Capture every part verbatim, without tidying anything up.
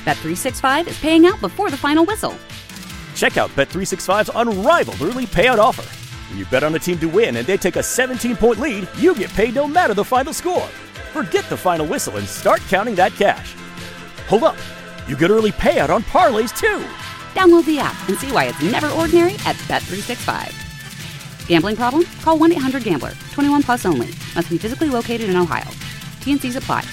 Bet three sixty-five is paying out before the final whistle. Check out Bet three sixty-five's unrivaled early payout offer. When you bet on a team to win and they take a seventeen-point lead, you get paid no matter the final score. Forget the final whistle and start counting that cash. Hold up. You get early payout on parlays, too. Download the app and see why it's never ordinary at Bet three sixty-five. Gambling problem? Call one eight hundred gambler. twenty-one plus only. Must be physically located in Ohio. T N Cs apply.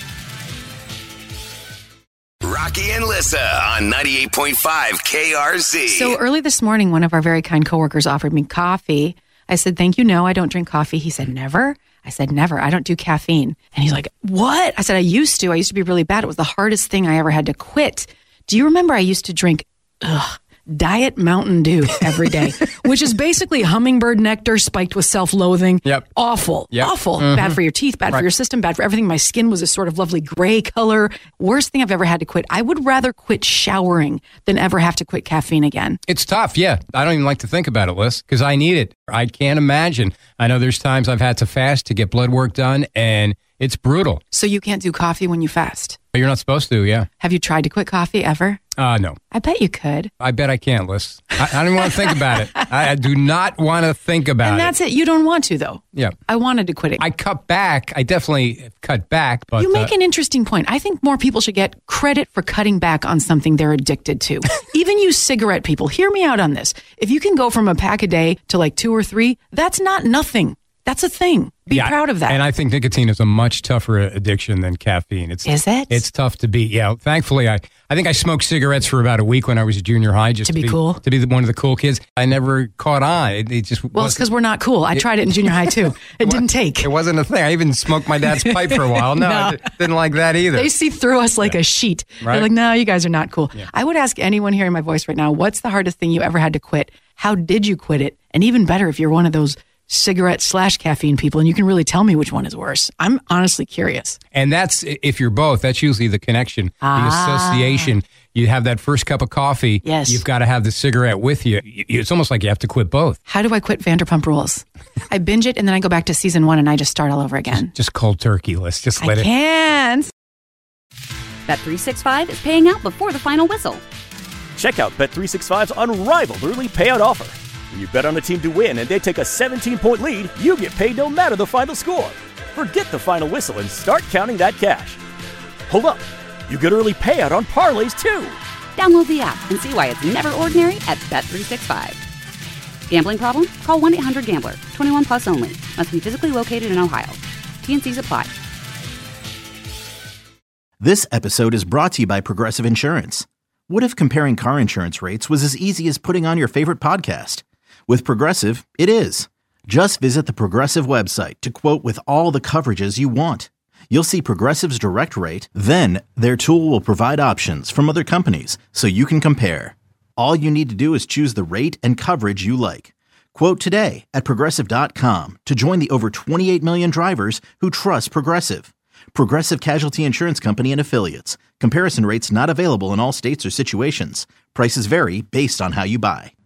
Rocky and Lissa on ninety-eight point five K R Z. So early this morning, one of our very kind coworkers offered me coffee. I said, thank you, no, I don't drink coffee. He said, never? I said, never. I don't do caffeine. And he's like, what? I said, I used to. I used to be really bad. It was the hardest thing I ever had to quit. Do you remember I used to drink ugh, Diet Mountain Dew every day, which is basically hummingbird nectar spiked with self-loathing. Yep. Awful. Yep. Awful. Mm-hmm. Bad for your teeth, bad right. for your system, bad for everything. My skin was a sort of lovely gray color. Worst thing I've ever had to quit. I would rather quit showering than ever have to quit caffeine again. It's tough, yeah. I don't even like to think about it, Liz, because I need it. I can't imagine. I know there's times I've had to fast to get blood work done, and it's brutal. So you can't do coffee when you fast? But you're not supposed to, yeah. Have you tried to quit coffee ever? Uh, no. I bet you could. I bet I can't, Liz. I, I don't even want to think about it. I, I do not want to think about it. And that's it. it. You don't want to, though. Yeah. I wanted to quit it. I cut back. I definitely cut back. But you make uh, an interesting point. I think more people should get credit for cutting back on something they're addicted to. Even you cigarette people, hear me out on this. If you can go from a pack a day to like two or three, that's not nothing. That's a thing. Be yeah, proud of that. And I think nicotine is a much tougher addiction than caffeine. It's, is it? It's tough to beat. Yeah. Thankfully, I, I think I smoked cigarettes for about a week when I was a junior high. Just to, to be, be cool? To be the, one of the cool kids. I never caught on. It, it just Well, it's because we're not cool. I tried it in junior high, too. It didn't take. It wasn't a thing. I even smoked my dad's pipe for a while. No, no. I didn't like that either. They see through us like yeah. a sheet. Right? They're like, no, you guys are not cool. Yeah. I would ask anyone hearing my voice right now, what's the hardest thing you ever had to quit? How did you quit it? And even better, if you're one of those cigarette slash caffeine people, and you can really tell me which one is worse. I'm honestly curious. And that's, if you're both, that's usually the connection, ah. the association. You have that first cup of coffee. Yes. You've got to have the cigarette with you. It's almost like you have to quit both. How do I quit Vanderpump Rules? I binge it and then I go back to season one and I just start all over again. Just, just cold turkey. Let's just let I it. I can't. Bet three sixty-five is paying out before the final whistle. Check out Bet three sixty-five's unrivaled early payout offer. When you bet on a team to win and they take a seventeen-point lead, you get paid no matter the final score. Forget the final whistle and start counting that cash. Hold up. You get early payout on parlays, too. Download the app and see why it's never ordinary at Bet three sixty-five. Gambling problem? Call one eight hundred gambler. twenty-one plus only. Must be physically located in Ohio. T N Cs apply. This episode is brought to you by Progressive Insurance. What if comparing car insurance rates was as easy as putting on your favorite podcast? With Progressive, it is. Just visit the Progressive website to quote with all the coverages you want. You'll see Progressive's direct rate, then their tool will provide options from other companies so you can compare. All you need to do is choose the rate and coverage you like. Quote today at Progressive dot com to join the over twenty-eight million drivers who trust Progressive. Progressive Casualty Insurance Company and Affiliates. Comparison rates not available in all states or situations. Prices vary based on how you buy.